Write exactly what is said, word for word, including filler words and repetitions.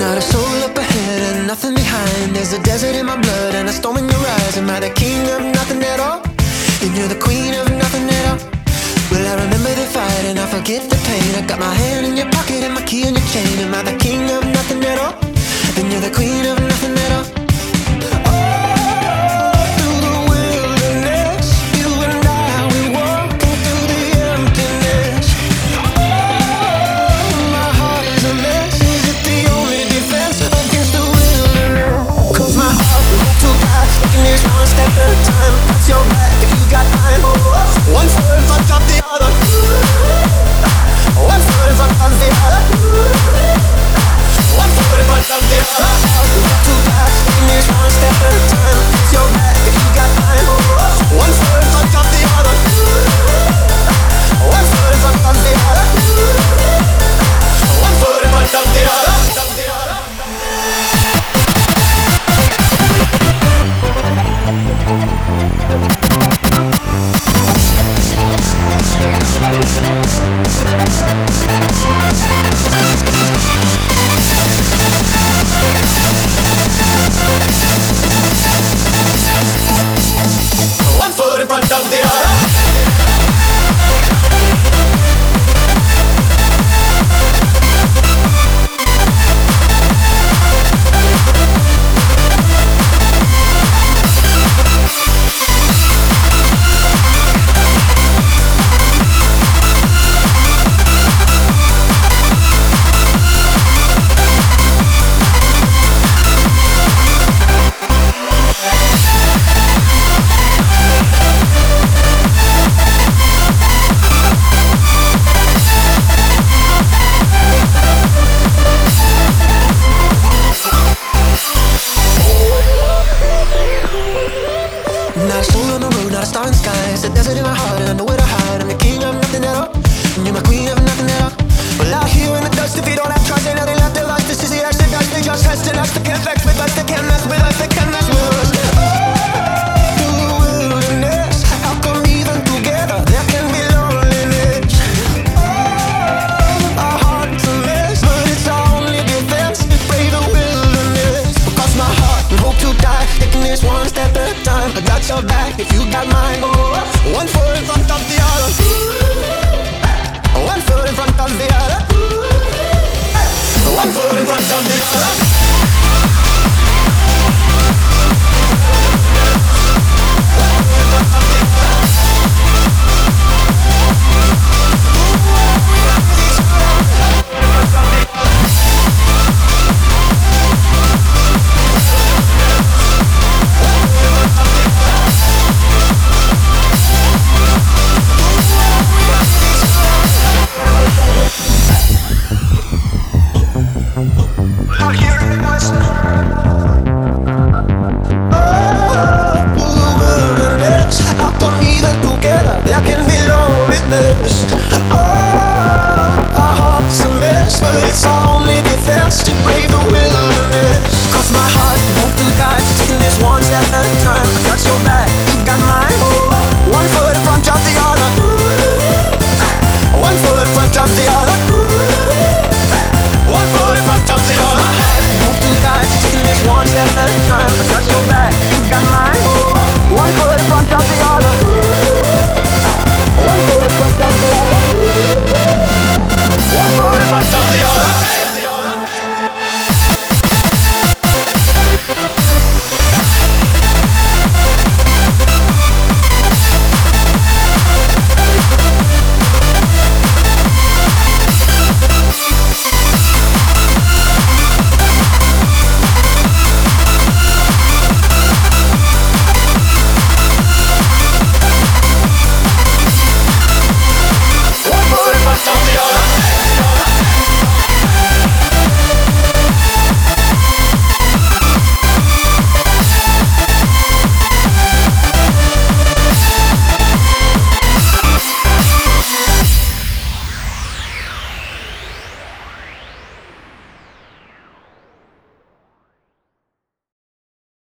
Not a soul up ahead and nothing behind. There's a desert in my blood and a storm in your eyes. Am I the king of nothing at all? Then you're the queen of nothing at all. Well, I remember the fight and I forget the pain. I got my hand in your pocket and my key in your chain. Am I the king of nothing at all? Then you're the queen of nothing at all. Your back if you got time. One foot in front of the other. One foot in front of the other. One foot in front of the other. Too fast, taking this one step at a time. It's your back if you got time. One foot in front of the other. One foot in front of the other. One foot in front of the other. One foot in front of the other. Not a soul on the road, not a star in the sky. It's a desert in my heart and I know where to hide. I'm the king of nothing at all, and you're my queen of nothing at all. Well, out here in the dust, if you don't have trust, ain't nothing left to lust. This is the exodus, they just testing us. They can't vex with us, they can't mess with us, they can't mess with us. Oh, through the wilderness, how come even together there can be loneliness? Oh, our heart's a mess, but it's our only defense. Brave the wilderness, because my heart and hope to die, taking this one step at a time. I got your back if you got mine. Oh, one foot in front of the other. One foot in front of the other. One foot in front of the other.